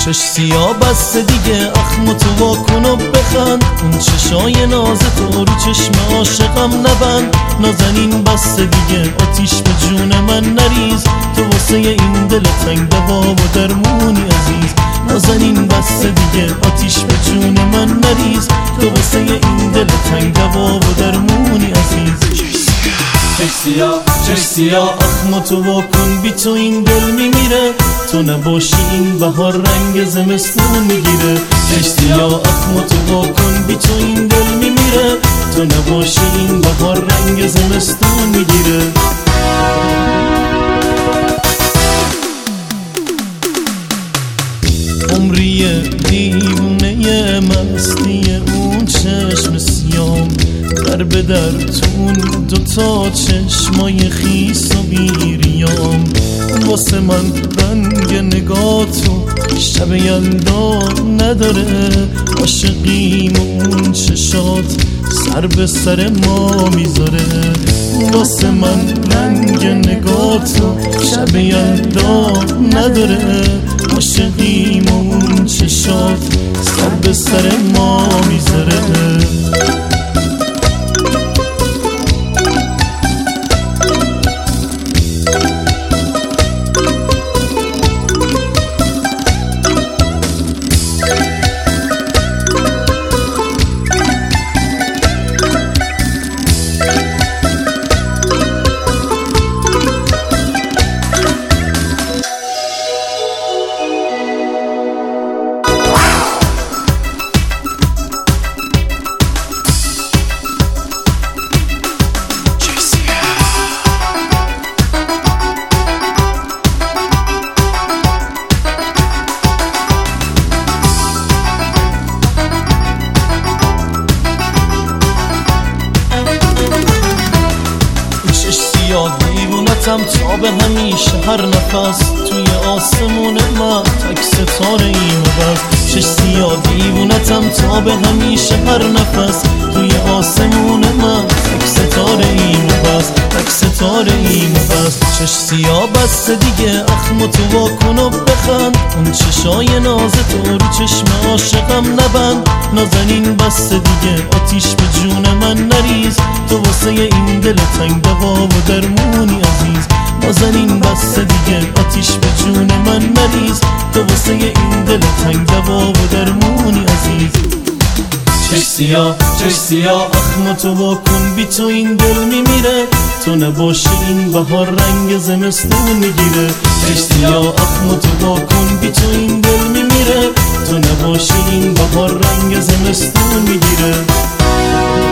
چش سیاه بسته دیگه اخمتو واکن و بخند، اون چشای ناز تو رو چشم عاشقم نبند. نازنین بسته دیگه آتیش به جون من نریز، تو واسه این دل تنگ دوا و درمونی عزیز. نازنین بسته دیگه آتیش به جون من نریز، تو واسه این دل تنگ دوا و درمونی عزیز. چش سیاه اخمتو واکن بی تو این دل میمیره، تو نباشی این بهار رنگ زمستون میگیره. چش سیاه اخمتو واکن بی تو این دل میمیره، تو نباشی این بهار رنگ زمستون میگیره. عمری دیوونه مستی اون چشم سیام، در به در تون دوتا چشمای خیس و بیریام. واسه من رنگ نگاه تو شب یلدا نداره، عاشقیمون چشات سر به سر ما میذاره. واسه من رنگ نگاه تو شب یلدا نداره، عاشقیمون چشات سر به سر ما میذاره. دیوونتم تا به همیشه هر نفس توی آسمون من تک ستاره ایم و بس. چش سیاه دیوونتم تا به همیشه هر نفس توی آسمون من تک ستاره ایم و بس، تک ستاره ایم و بس. چش سیاه بسته دیگه اخمتو واکن و بخند، اون چشای ناز تو رو چشم عاشقم نبند. نازنین بسته دیگه آتیش به جون من نریز، تو واسه این دل تنگ دوا و درمونی عزیز. نازنین بسته دیگه آتیش به جون من نریز، تو واسه این دل تنگ دوا و درمونی عزیز. چش سیاه اخمتو واکن بی تو این دل میمیره، تو نباشی این بهار رنگ زمستون میگیره. چش سیاه اخمتو واکن بی تو این دل میمیره، تو نباشی این بهار رنگ زمستون میگیره.